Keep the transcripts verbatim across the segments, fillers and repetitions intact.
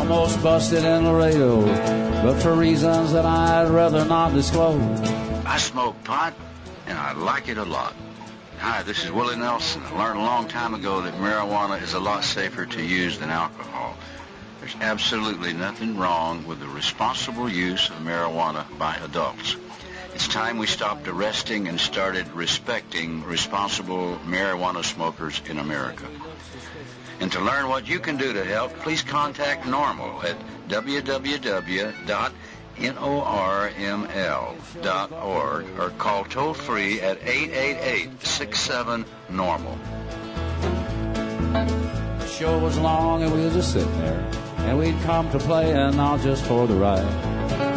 almost busted in Laredo, but for reasons that I'd rather not disclose. I smoke pot, and I like it a lot. Hi, this is Willie Nelson. I learned a long time ago that marijuana is a lot safer to use than alcohol. There's absolutely nothing wrong with the responsible use of marijuana by adults. It's time we stopped arresting and started respecting responsible marijuana smokers in America. And to learn what you can do to help, please contact NORML at w w w dot norml dot org or call toll-free at eight eight eight, six seven, normal. The show was long and we were just sitting there, and we'd come to play and not just for the ride.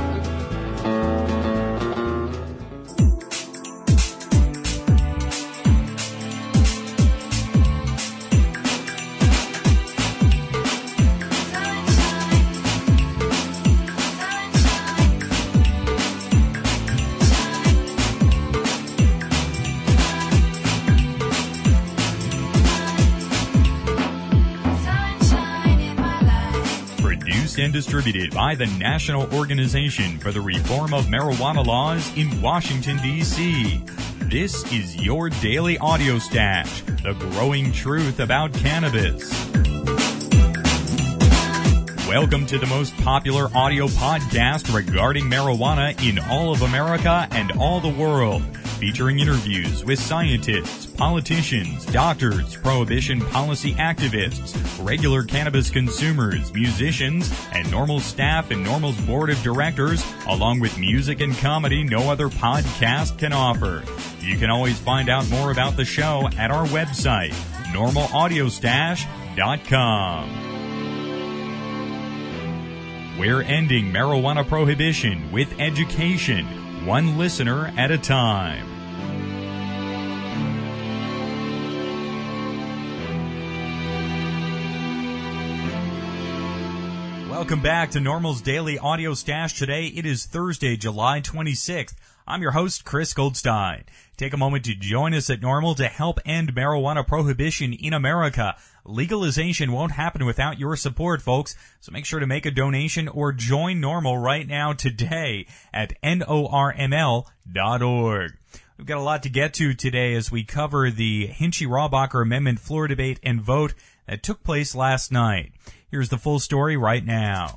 And distributed by the National Organization for the Reform of Marijuana Laws in Washington, D C This is your daily audio stash, the growing truth about cannabis. Welcome to the most popular audio podcast regarding marijuana in all of America and all the world, featuring interviews with scientists, politicians, doctors, prohibition policy activists, regular cannabis consumers, musicians, and NORML staff and NORML's board of directors, along with music and comedy no other podcast can offer. You can always find out more about the show at our website, normal audio stash dot com. We're ending marijuana prohibition with education, one listener at a time. Welcome back to NORML's Daily Audio Stash. Today it is Thursday, July twenty-sixth. I'm your host, Chris Goldstein. Take a moment to join us at NORML to help end marijuana prohibition in America. Legalization won't happen without your support, folks, so make sure to make a donation or join NORML right now today at norml dot org. We've got a lot to get to today as we cover the Hinchey-Rohrabacher Amendment floor debate and vote that took place last night. Here's the full story right now.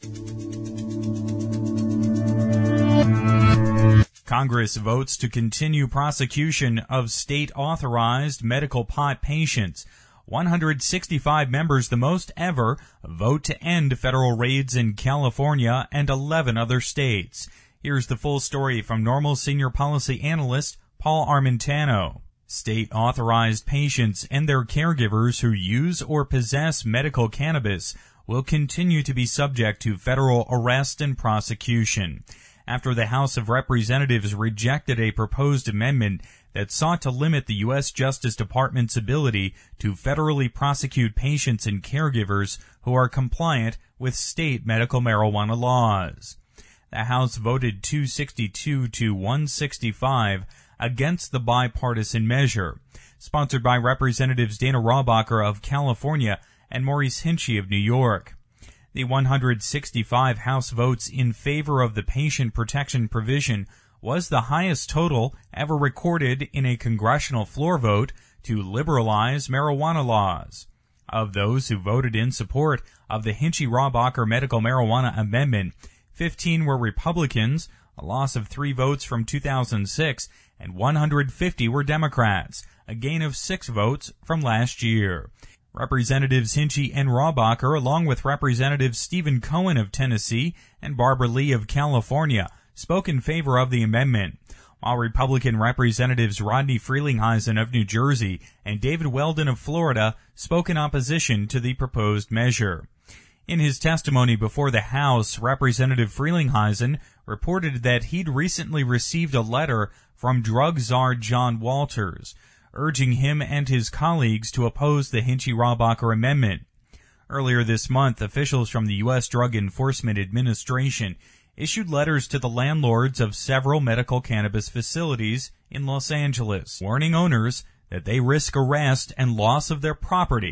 Congress votes to continue prosecution of state-authorized medical pot patients. one hundred sixty-five members, the most ever, vote to end federal raids in California and eleven other states. Here's the full story from NORML senior policy analyst Paul Armentano. State-authorized patients and their caregivers who use or possess medical cannabis will continue to be subject to federal arrest and prosecution. After the House of Representatives rejected a proposed amendment that sought to limit the U S Justice Department's ability to federally prosecute patients and caregivers who are compliant with state medical marijuana laws. The House voted two sixty-two to one sixty-five against the bipartisan measure, sponsored by Representatives Dana Rohrabacher of California and Maurice Hinchey of New York. The one hundred sixty-five House votes in favor of the patient protection provision was the highest total ever recorded in a congressional floor vote to liberalize marijuana laws. Of those who voted in support of the Hinchey-Rohrabacher medical marijuana amendment, fifteen were Republicans, a loss of three votes from two thousand six, and one hundred fifty were Democrats, a gain of six votes from last year. Representatives Hinchey and Rohrabacher, along with Representatives Stephen Cohen of Tennessee and Barbara Lee of California, spoke in favor of the amendment, while Republican Representatives Rodney Frelinghuysen of New Jersey and David Weldon of Florida spoke in opposition to the proposed measure. In his testimony before the House, Representative Frelinghuysen reported that he'd recently received a letter from drug czar John Walters, urging him and his colleagues to oppose the Hinchey-Rohrabacher amendment. Earlier this month, officials from the U S Drug Enforcement Administration issued letters to the landlords of several medical cannabis facilities in Los Angeles, warning owners that they risk arrest and loss of their property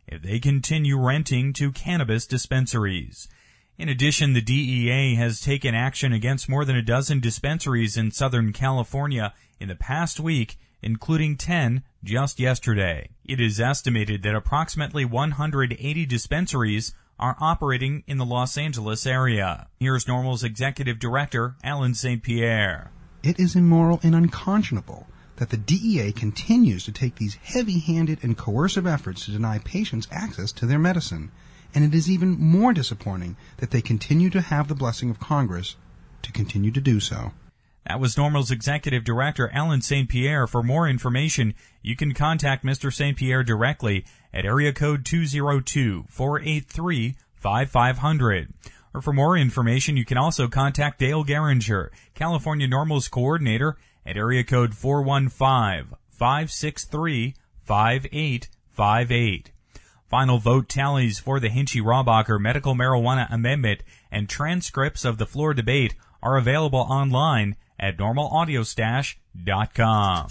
if they continue renting to cannabis dispensaries. In addition, the D E A has taken action against more than a dozen dispensaries in Southern California in the past week, including ten just yesterday. It is estimated that approximately one hundred eighty dispensaries are operating in the Los Angeles area. Here's NORML's Executive Director, Alan Saint Pierre. It is immoral and unconscionable that the D E A continues to take these heavy-handed and coercive efforts to deny patients access to their medicine. And it is even more disappointing that they continue to have the blessing of Congress to continue to do so. That was NORML's Executive Director, Alan Saint Pierre. For more information, you can contact Mister Saint Pierre directly at area code two oh two, four eight three, five five zero zero. Or for more information, you can also contact Dale Geringer, California NORML's coordinator, at area code four one five, five six three, five eight five eight. Final vote tallies for the Hinchy-Rohrabacher medical marijuana amendment and transcripts of the floor debate are available online at normal audio stash dot com.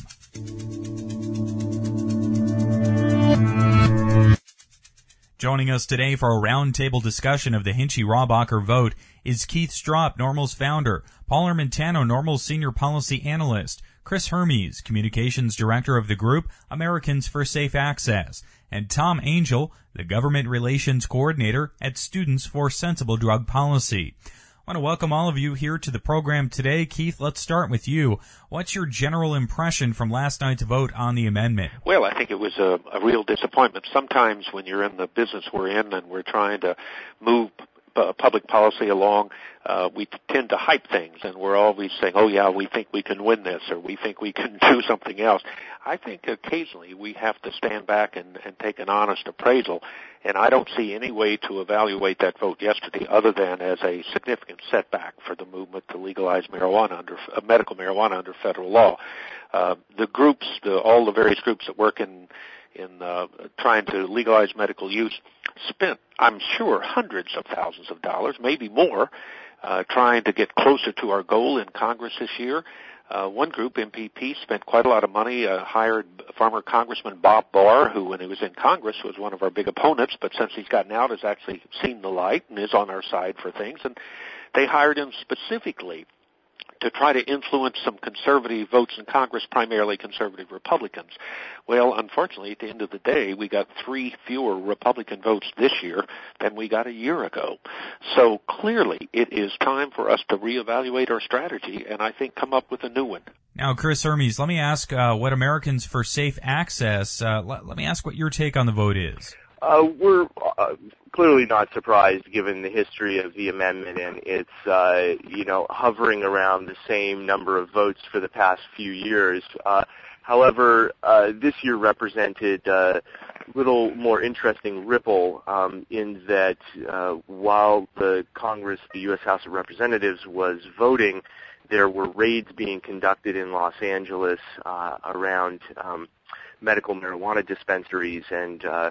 Joining us today for a roundtable discussion of the Hinchy-Rohrabacher vote is Keith Stroup, NORML's founder, Paul Armentano, NORML's senior policy analyst, Chris Hermes, communications director of the group Americans for Safe Access, and Tom Angel, the government relations coordinator at Students for Sensible Drug Policy. I want to welcome all of you here to the program today. Keith, let's start with you. What's your general impression from last night's vote on the amendment? Well, I think it was a, a real disappointment. Sometimes when you're in the business we're in and we're trying to move p- public policy along, uh, we t- tend to hype things, and we're always saying, oh, yeah, we think we can win this, or we think we can do something else. I think occasionally we have to stand back and, and take an honest appraisal, and I don't see any way to evaluate that vote yesterday other than as a significant setback for the movement to legalize marijuana under uh, medical marijuana under federal law. Uh, the groups, the, all the various groups that work in in uh, trying to legalize medical use spent, I'm sure, hundreds of thousands of dollars, maybe more, uh, trying to get closer to our goal in Congress this year. Uh, one group, M P P, spent quite a lot of money, uh, hired former Congressman Bob Barr, who when he was in Congress was one of our big opponents, but since he's gotten out has actually seen the light and is on our side for things. And they hired him specifically to try to influence some conservative votes in Congress, primarily conservative Republicans. Well, unfortunately, at the end of the day, we got three fewer Republican votes this year than we got a year ago. So clearly, it is time for us to reevaluate our strategy and I think come up with a new one. Now, Chris Hermes, let me ask uh, what Americans for Safe Access, uh, let, let me ask what your take on the vote is. Uh, we're uh, clearly not surprised given the history of the amendment and its, uh, you know, hovering around the same number of votes for the past few years. Uh, however, uh, this year represented a little more interesting ripple um, in that uh, while the Congress, the U S House of Representatives, was voting, there were raids being conducted in Los Angeles uh, around um, medical marijuana dispensaries, and uh,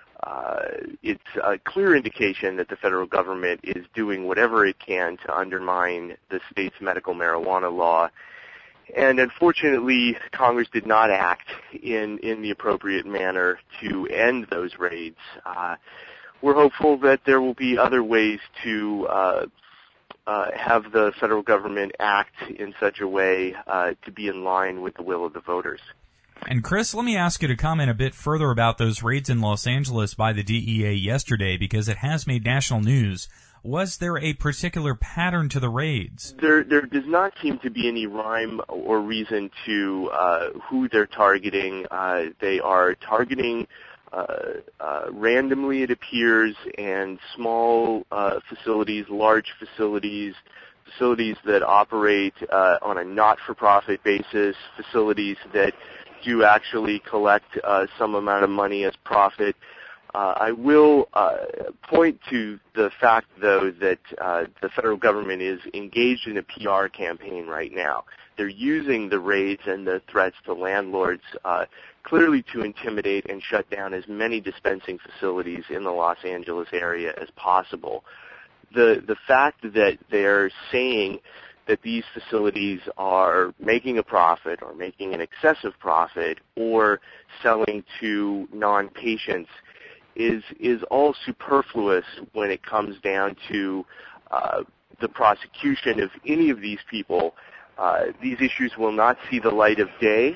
Uh, it's a clear indication that the federal government is doing whatever it can to undermine the state's medical marijuana law. And unfortunately, Congress did not act in, in the appropriate manner to end those raids. Uh, we're hopeful that there will be other ways to uh, uh, have the federal government act in such a way uh, to be in line with the will of the voters. And Chris, let me ask you to comment a bit further about those raids in Los Angeles by the D E A yesterday, because it has made national news. Was there a particular pattern to the raids? There, there does not seem to be any rhyme or reason to uh, who they're targeting. Uh, they are targeting uh, uh, randomly, it appears, and small uh, facilities, large facilities, facilities that operate uh, on a not-for-profit basis, facilities that do actually collect uh, some amount of money as profit. Uh, I will uh, point to the fact, though, that uh, the federal government is engaged in a P R campaign right now. They're using the raids and the threats to landlords uh, clearly to intimidate and shut down as many dispensing facilities in the Los Angeles area as possible. The the fact that they're saying that these facilities are making a profit or making an excessive profit or selling to non-patients is is all superfluous when it comes down to uh, the prosecution of any of these people. Uh, these issues will not see the light of day.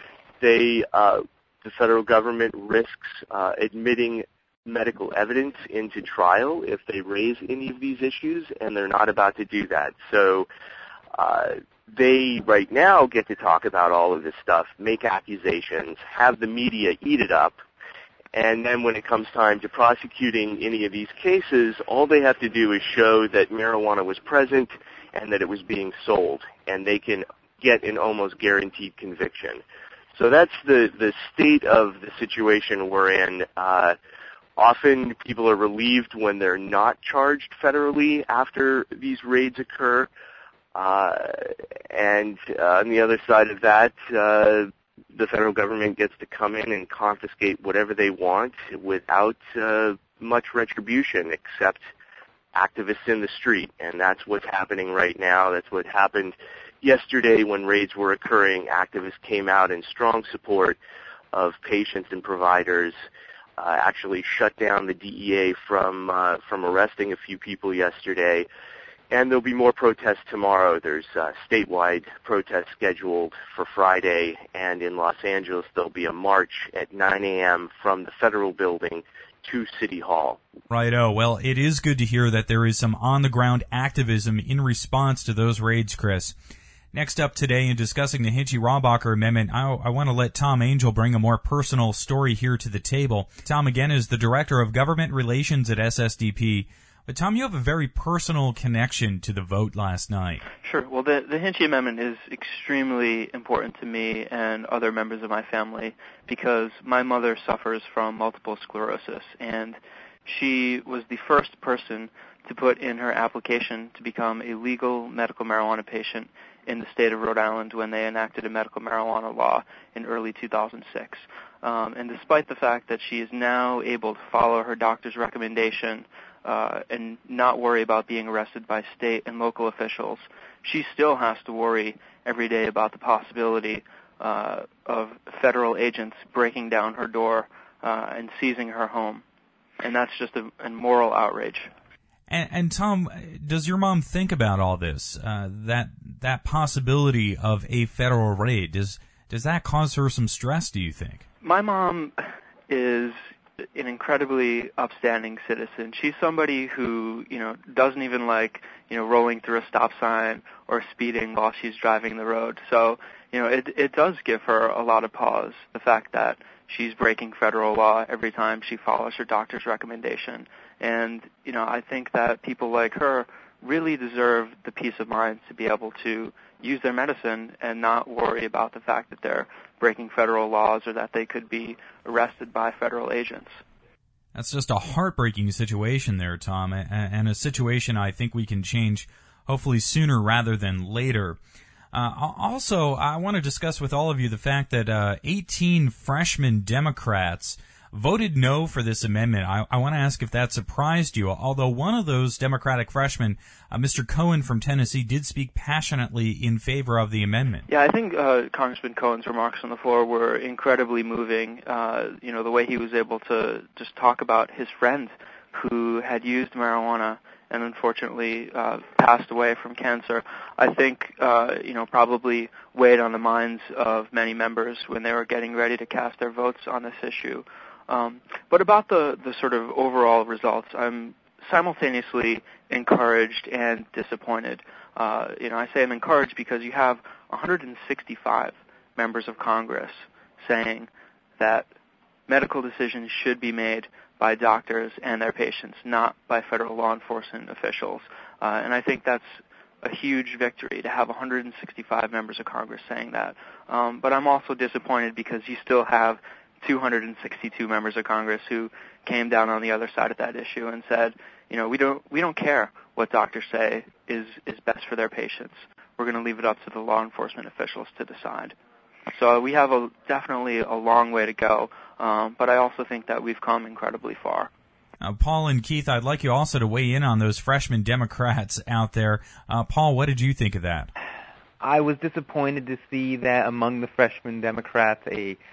They, uh, the federal government risks uh, admitting medical evidence into trial if they raise any of these issues, and they're not about to do that. So uh, they right now get to talk about all of this stuff, make accusations, have the media eat it up, and then when it comes time to prosecuting any of these cases, all they have to do is show that marijuana was present and that it was being sold, and they can get an almost guaranteed conviction. So that's the, the state of the situation we're in. Uh, often people are relieved when they're not charged federally after these raids occur. Uh, and uh, on the other side of that, uh, the federal government gets to come in and confiscate whatever they want without uh, much retribution except activists in the street. And that's what's happening right now. That's what happened yesterday when raids were occurring. Activists came out in strong support of patients and providers, uh, actually shut down the D E A from uh, from arresting a few people yesterday. And there'll be more protests tomorrow. There's uh, statewide protests scheduled for Friday, and in Los Angeles there'll be a march at nine a.m. from the federal building to City Hall. Righto. Well, it is good to hear that there is some on-the-ground activism in response to those raids, Chris. Next up today in discussing the Hinchey-Rohrabacher Amendment, I, I want to let Tom Angel bring a more personal story here to the table. Tom, again, is the Director of Government Relations at S S D P. But, Tom, you have a very personal connection to the vote last night. Sure. Well, the, the Hinchey Amendment is extremely important to me and other members of my family because my mother suffers from multiple sclerosis, and she was the first person to put in her application to become a legal medical marijuana patient in the state of Rhode Island when they enacted a medical marijuana law in early two thousand six. Um, and despite the fact that she is now able to follow her doctor's recommendation Uh, and not worry about being arrested by state and local officials, she still has to worry every day about the possibility uh, of federal agents breaking down her door uh, and seizing her home. And that's just a, a moral outrage. And, and Tom, does your mom think about all this? Uh, that that possibility of a federal raid, does does that cause her some stress, do you think? My mom is an incredibly upstanding citizen. She's somebody who, you know, doesn't even like, you know, rolling through a stop sign or speeding while she's driving the road. So, you know, it it does give her a lot of pause, the fact that she's breaking federal law every time she follows her doctor's recommendation. And, you know, I think that people like her really deserve the peace of mind to be able to use their medicine and not worry about the fact that they're breaking federal laws or that they could be arrested by federal agents. That's just a heartbreaking situation there, Tom, and a situation I think we can change hopefully sooner rather than later. Uh, also, I want to discuss with all of you the fact that uh, eighteen freshman Democrats voted no for this amendment. I, I want to ask if that surprised you, although one of those Democratic freshmen, uh, Mister Cohen from Tennessee, did speak passionately in favor of the amendment. Yeah, I think uh, Congressman Cohen's remarks on the floor were incredibly moving. Uh, you know, the way he was able to just talk about his friend who had used marijuana and unfortunately uh, passed away from cancer, I think, uh, you know, probably weighed on the minds of many members when they were getting ready to cast their votes on this issue. Um, but about the, the sort of overall results, I'm simultaneously encouraged and disappointed. Uh, you know, I say I'm encouraged because you have one hundred sixty-five members of Congress saying that medical decisions should be made by doctors and their patients, not by federal law enforcement officials. Uh, and I think that's a huge victory to have one hundred sixty-five members of Congress saying that. Um, but I'm also disappointed because you still have two hundred sixty-two members of Congress who came down on the other side of that issue and said, you know, we don't we don't care what doctors say is is best for their patients. We're going to leave it up to the law enforcement officials to decide. So we have a definitely a long way to go, um, but I also think that we've come incredibly far. Uh, Paul and Keith, I'd like you also to weigh in on those freshman Democrats out there. Uh, Paul, what did you think of that? I was disappointed to see that among the freshman Democrats, a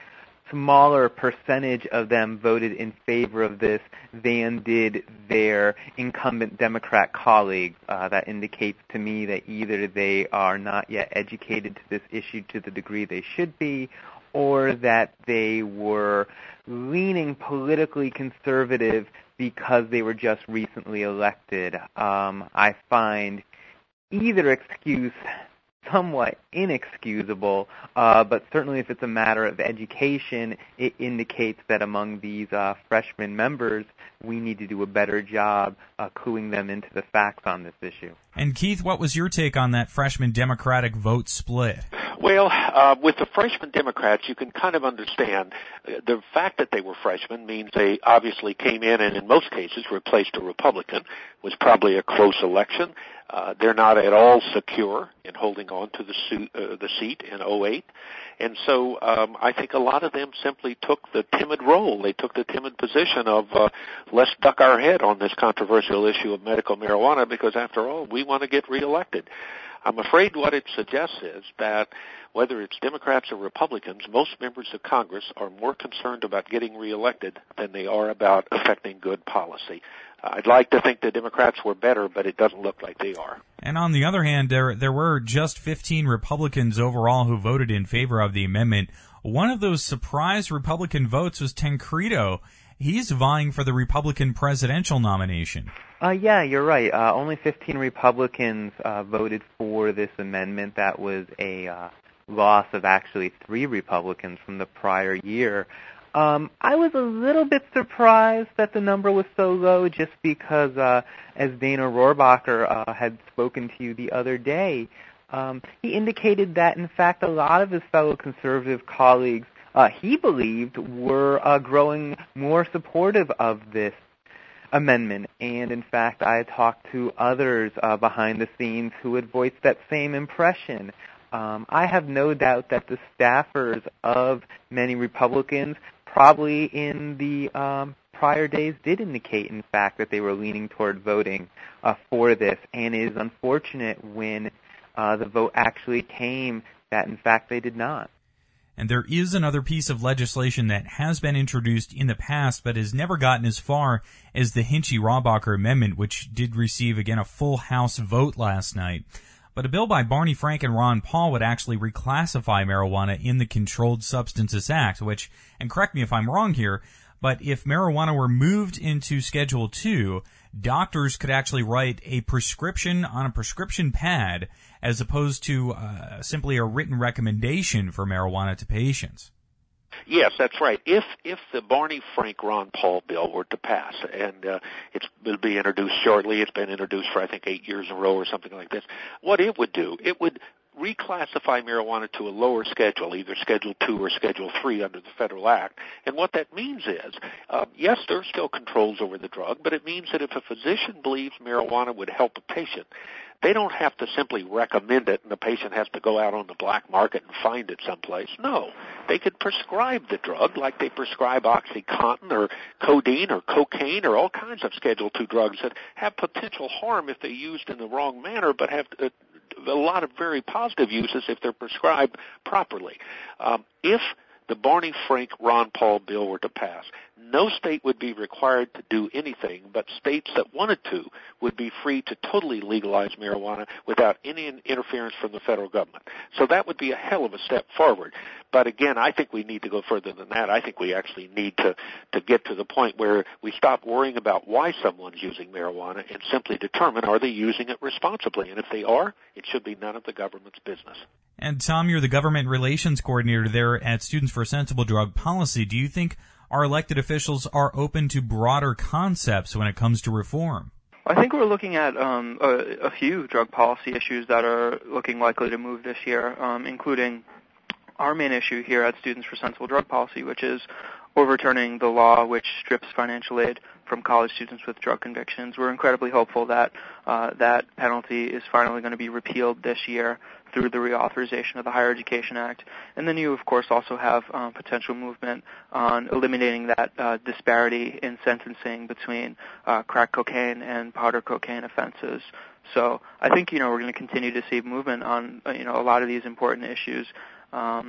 smaller percentage of them voted in favor of this than did their incumbent Democrat colleagues. Uh, that indicates to me that either they are not yet educated to this issue to the degree they should be, or that they were leaning politically conservative because they were just recently elected. Um, I find either excuse somewhat inexcusable, uh, but certainly if it's a matter of education, it indicates that among these uh, freshman members, we need to do a better job uh, cluing them into the facts on this issue. And Keith, what was your take on that freshman Democratic vote split? Well, uh, with the freshman Democrats, you can kind of understand the fact that they were freshmen means they obviously came in and in most cases replaced a Republican. It was probably a close election. Uh, they're not at all secure in holding on to the, suit, uh, the seat in oh eight. And so um, I think a lot of them simply took the timid role. They took the timid position of uh, let's duck our head on this controversial issue of medical marijuana because, after all, we want to get reelected. I'm afraid what it suggests is that whether it's Democrats or Republicans, most members of Congress are more concerned about getting reelected than they are about affecting good policy. Uh, I'd like to think the Democrats were better, but it doesn't look like they are. And on the other hand, there there were just fifteen Republicans overall who voted in favor of the amendment. One of those surprise Republican votes was Tancredo. He's vying for the Republican presidential nomination. Uh, yeah, you're right. Uh, only fifteen Republicans uh, voted for this amendment. That was a uh, loss of actually three Republicans from the prior year. Um, I was a little bit surprised that the number was so low just because, uh, as Dana Rohrabacher uh, had spoken to you the other day, um, he indicated that, in fact, a lot of his fellow conservative colleagues, uh, he believed, were uh, growing more supportive of this amendment. And, in fact, I had talked to others uh, behind the scenes who had voiced that same impression. Um, I have no doubt that the staffers of many Republicans probably in the um, prior days did indicate, in fact, that they were leaning toward voting uh, for this. And it is unfortunate when uh, the vote actually came that, in fact, they did not. And there is another piece of legislation that has been introduced in the past but has never gotten as far as the Hinchey-Rohrabacher Amendment, which did receive, again, a full House vote last night. But a bill by Barney Frank and Ron Paul would actually reclassify marijuana in the Controlled Substances Act, which, and correct me if I'm wrong here, but if marijuana were moved into Schedule two, doctors could actually write a prescription on a prescription pad as opposed to uh, simply a written recommendation for marijuana to patients. Yes, that's right. If if the Barney Frank Ron Paul bill were to pass, and uh, it's, it'll be introduced shortly, it's been introduced for I think eight years in a row or something like this. What it would do, it would reclassify marijuana to a lower schedule, either Schedule two or Schedule three under the Federal Act. And what that means is, uh, yes, there are still controls over the drug, but it means that if a physician believes marijuana would help a patient, they don't have to simply recommend it and the patient has to go out on the black market and find it someplace. No, they could prescribe the drug like they prescribe OxyContin or codeine or cocaine or all kinds of Schedule two drugs that have potential harm if they're used in the wrong manner but have uh, a lot of very positive uses if they're prescribed properly. Um, if the Barney Frank Ron Paul bill were to pass, no state would be required to do anything, but states that wanted to would be free to totally legalize marijuana without any interference from the federal government. So that would be a hell of a step forward. But again, I think we need to go further than that. I think we actually need to, to get to the point where we stop worrying about why someone's using marijuana and simply determine, are they using it responsibly? And if they are, it should be none of the government's business. And Tom, you're the government relations coordinator there at Students for Sensible Drug Policy. Do you think our elected officials are open to broader concepts when it comes to reform? I think we're looking at um, a, a few drug policy issues that are looking likely to move this year, um, including our main issue here at Students for Sensible Drug Policy, which is overturning the law which strips financial aid from college students with drug convictions. We're incredibly hopeful that uh, that penalty is finally going to be repealed this year through the reauthorization of the Higher Education Act. And then you, of course, also have um, potential movement on eliminating that uh, disparity in sentencing between uh, crack cocaine and powder cocaine offenses. So I think, you know, we're going to continue to see movement on, uh, you know, a lot of these important issues. Um,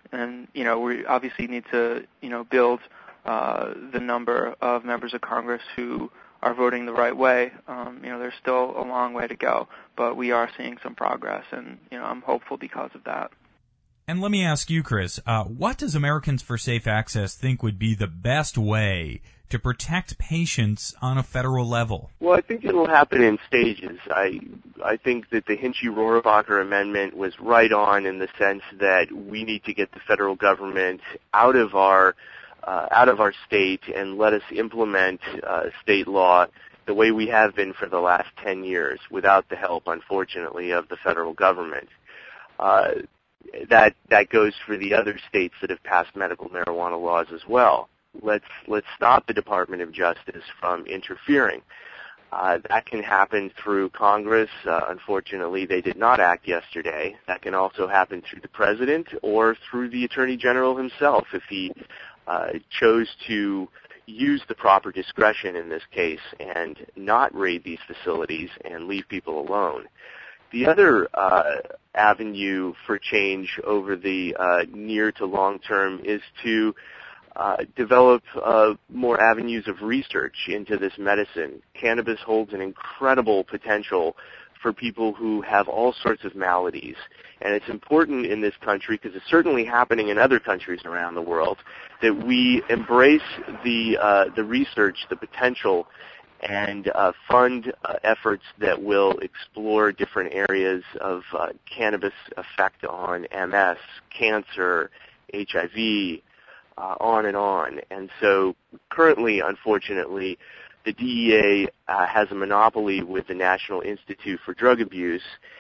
And, you know, we obviously need to, you know, build uh, the number of members of Congress who are voting the right way. Um, you know, there's still a long way to go, but we are seeing some progress, and, you know, I'm hopeful because of that. And let me ask you, Chris, uh, what does Americans for Safe Access think would be the best way to protect patients on a federal level? Well, I think it'll happen in stages. I I think that the Hinchey-Rohrabacher amendment was right on in the sense that we need to get the federal government out of our uh, out of our state and let us implement uh, state law the way we have been for the last ten years, without the help, unfortunately, of the federal government. Uh, that that goes for the other states that have passed medical marijuana laws as well. Let's let's stop the Department of Justice from interfering. Uh, that can happen through Congress. Uh, unfortunately, they did not act yesterday. That can also happen through the President or through the Attorney General himself if he uh, chose to use the proper discretion in this case and not raid these facilities and leave people alone. The other uh, avenue for change over the uh, near to long term is to uh, develop uh, more avenues of research into this medicine. Cannabis holds an incredible potential for people who have all sorts of maladies, and it's important in this country, because it's certainly happening in other countries around the world, that we embrace the uh, the research, the potential, and uh, fund uh, efforts that will explore different areas of uh, cannabis effect on M S, cancer, H I V, uh, on and on. And so currently, unfortunately, the D E A uh, has a monopoly with the National Institute for Drug Abuse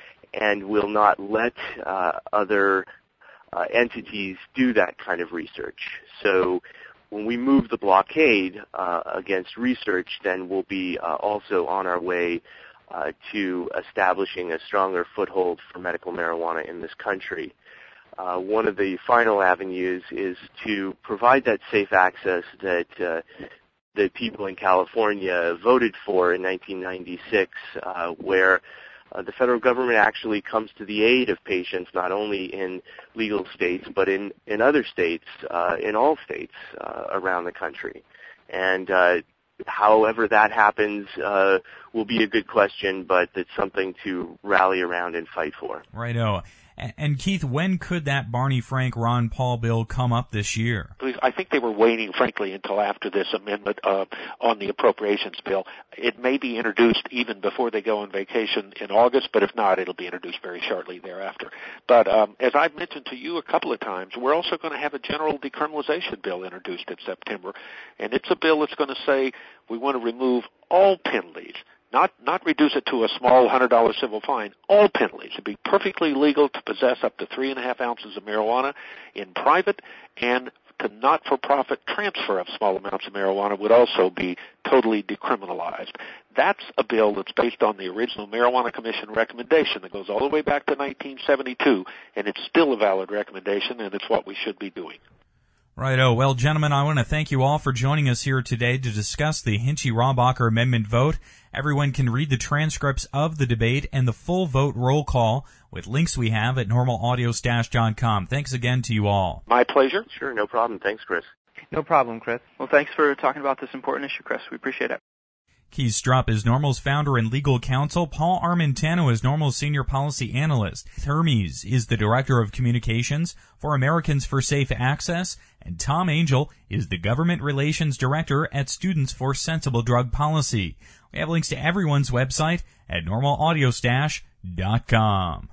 and will not let uh, other uh, entities do that kind of research. So when we move the blockade uh, against research, then we'll be uh, also on our way uh, to establishing a stronger foothold for medical marijuana in this country. Uh, one of the final avenues is to provide that safe access that uh, that people in California voted for in nineteen ninety-six, uh, where uh, the federal government actually comes to the aid of patients not only in legal states but in, in other states, uh, in all states uh, around the country. And uh, however that happens uh, will be a good question, but it's something to rally around and fight for. Righto. And Keith, when could that Barney Frank Ron Paul bill come up this year? I think they were waiting, frankly, until after this amendment uh, on the appropriations bill. It may be introduced even before they go on vacation in August, but if not, it'll be introduced very shortly thereafter. But um, as I've mentioned to you a couple of times, we're also going to have a general decriminalization bill introduced in September, and it's a bill that's going to say we want to remove all penalties. Not not reduce it to a small one hundred dollars civil fine. All penalties. It'd be perfectly legal to possess up to three and a half ounces of marijuana in private, and to not-for-profit transfer of small amounts of marijuana would also be totally decriminalized. That's a bill that's based on the original Marijuana Commission recommendation that goes all the way back to nineteen seventy-two, and it's still a valid recommendation, and it's what we should be doing. Righto. Well, gentlemen, I want to thank you all for joining us here today to discuss the Hinchey-Rohrabacher Amendment vote. Everyone can read the transcripts of the debate and the full vote roll call with links we have at normal audio stash dot com. Thanks again to you all. My pleasure. Sure, no problem. Thanks, Chris. No problem, Chris. Well, thanks for talking about this important issue, Chris. We appreciate it. Keith Strupp is NORML's founder and legal counsel. Paul Armentano is NORML's senior policy analyst. Hermes is the director of communications for Americans for Safe Access. And Tom Angel is the government relations director at Students for Sensible Drug Policy. We have links to everyone's website at normal audio stash dot com.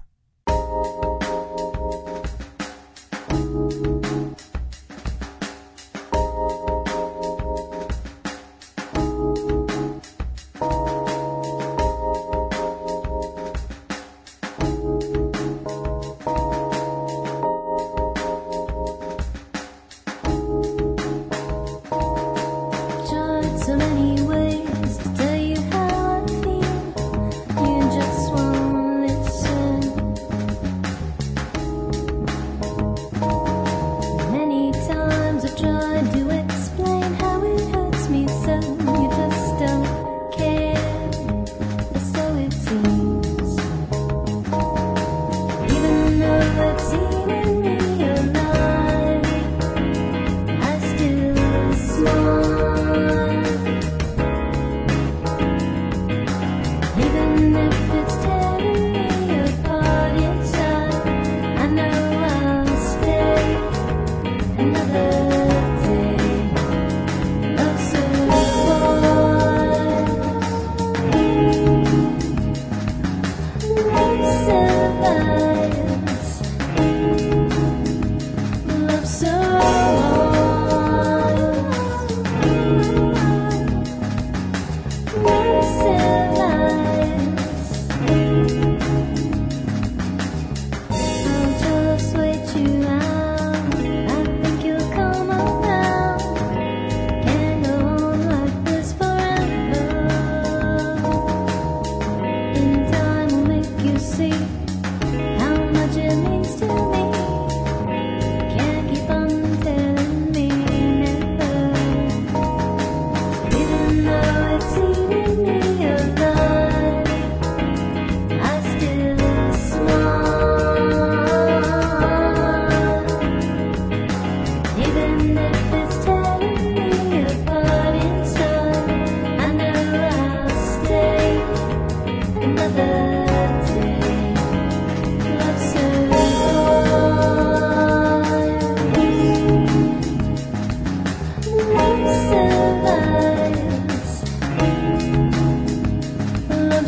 So many ways to tell you how I feel. You just won't listen.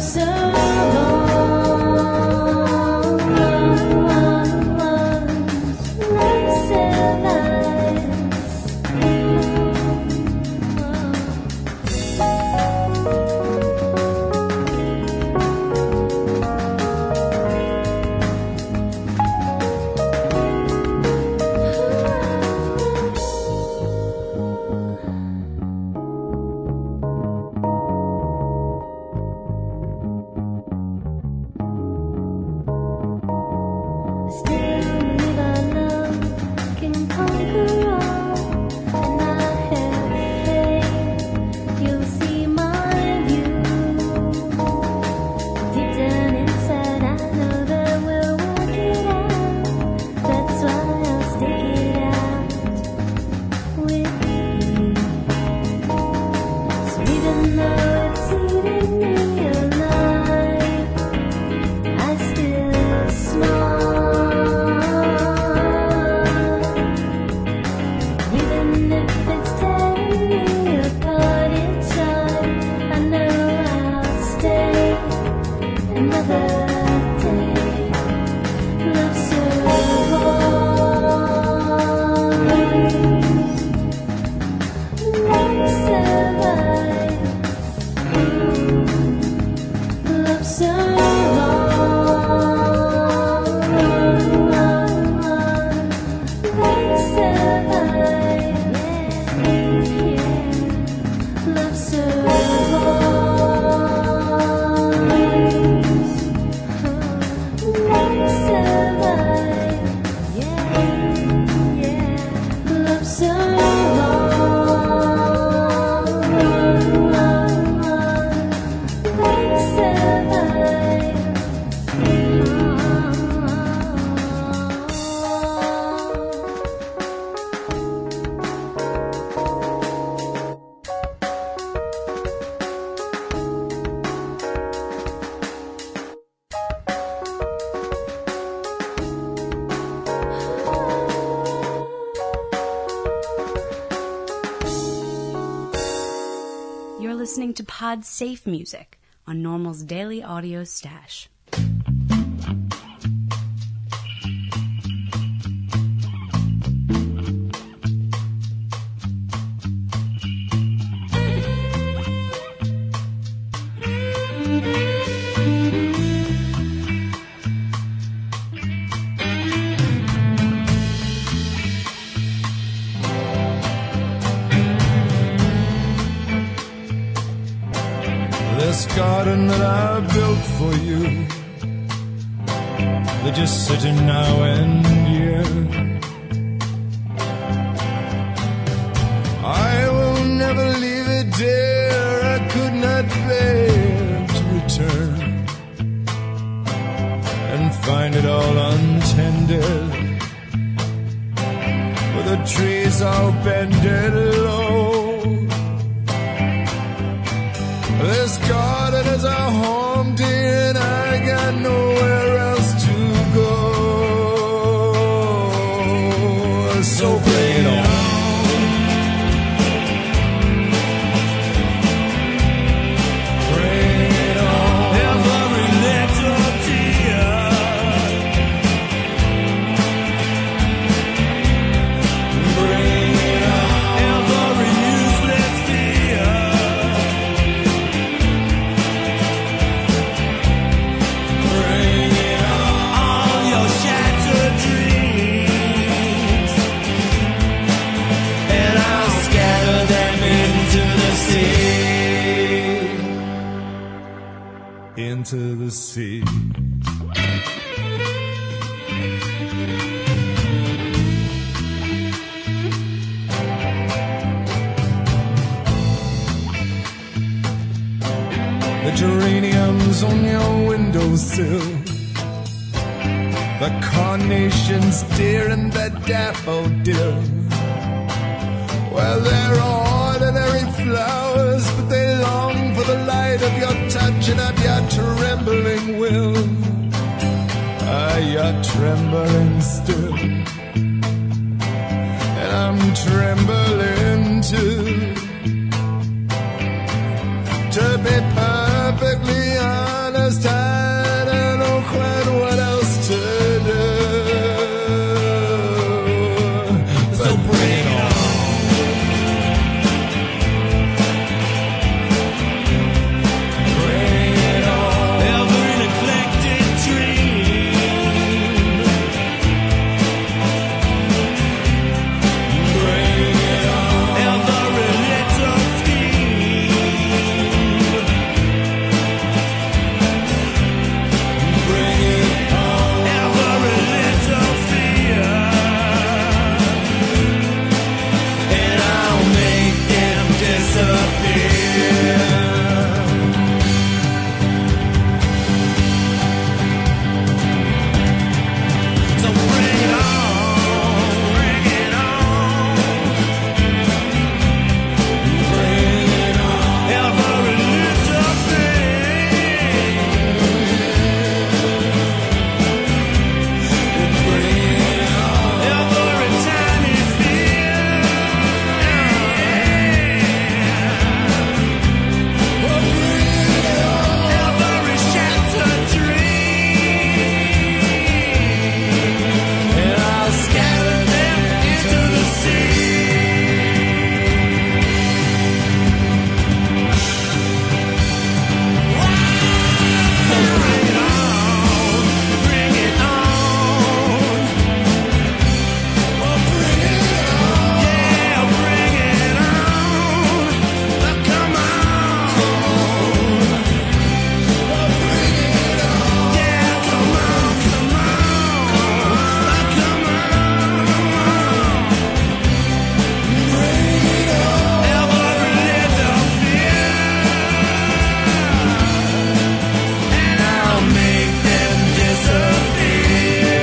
Listening to Pod Safe Music on Normal's Daily Audio Stash. This garden that I built for you, they're just sitting now and here. I will never leave it, dear. I could not bear to return and find it all untended, with the trees all bended low. This garden is a home, dear, and I got nowhere else to go. So play it on. Bring it on. Every little tear. Bring it on. Every useless fear. Into the sea. The geraniums on your windowsill, the carnations, dear, and the daffodil. Well, they're ordinary flowers, but they long for the light of your touch and of your trembling will. Ah, you're trembling still, and I'm trembling too. To be perfectly honest, was tired, I don't quite know what else to do. So bring it on. Bring it on. Every neglected dream. Bring it on. Every little scheme. Bring it on. Every little fear. And I'll make them disappear. So bring it on, bring it on, bring it on. Every little thing, bring it on. Every tiny fear, oh, bring it on. Every shattered dream, and I'll scatter them into the sea. So bring it on, bring it on. Oh, bring it on. Yeah, bring it on. Oh, come on. Oh, bring it on. Yeah, come on, come on. Oh, come on. Bring it on. Every little fear, and I'll make them disappear.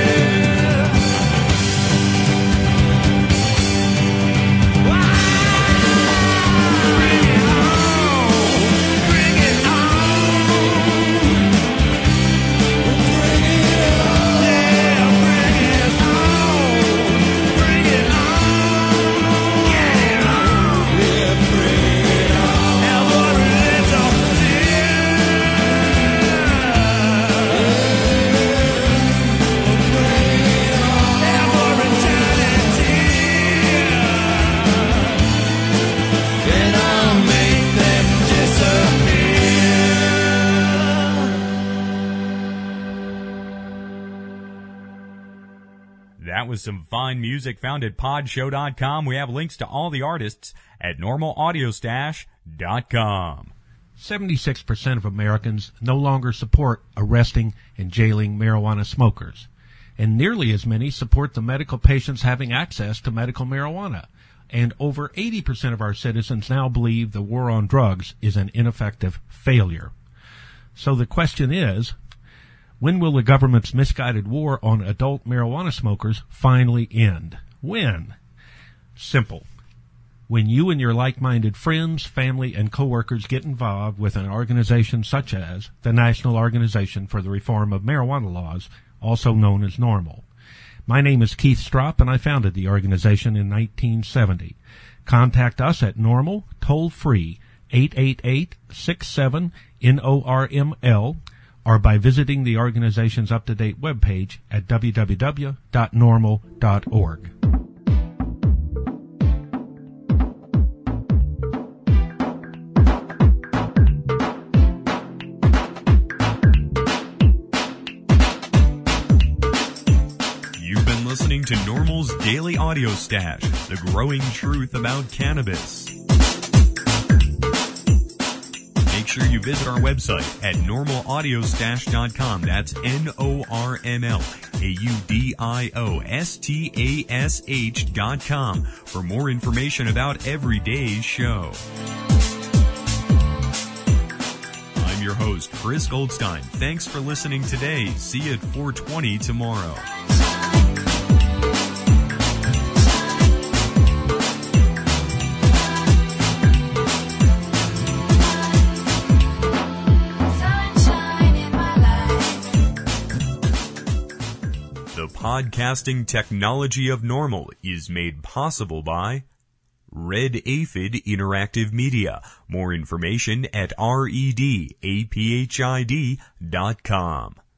Bring it on, bring it on. Bring it on. Yeah, bring it on. Bring it on. Yeah, yeah, bring it on. Every little fear. Bring it on. Every tiny tear. And I'll make them disappear. That was some fine music found at pod show dot com. We have links to all the artists at normal audio stash dot com. seventy-six percent of Americans no longer support arresting and jailing marijuana smokers, and nearly as many support the medical patients having access to medical marijuana. And over eighty percent of our citizens now believe the war on drugs is an ineffective failure. So the question is, when will the government's misguided war on adult marijuana smokers finally end? When? Simple. When you and your like-minded friends, family, and coworkers get involved with an organization such as the National Organization for the Reform of Marijuana Laws, also known as NORML. My name is Keith Stropp, and I founded the organization in nineteen seventy. Contact us at NORML, toll-free, eight eight eight, six seven, N O R M L, or by visiting the organization's up-to-date webpage at w w w dot normal dot org. You've been listening to NORML's Daily Audio Stash, the growing truth about cannabis. Make sure you visit our website at normal audio stash dot com. That's N O R M L A U D I O S T A S H dot com for more information about every day's show. I'm your host, Chris Goldstein. Thanks for listening today. See you at four twenty tomorrow. The podcasting technology of NORML is made possible by Red Aphid Interactive Media. More information at red aphid dot com.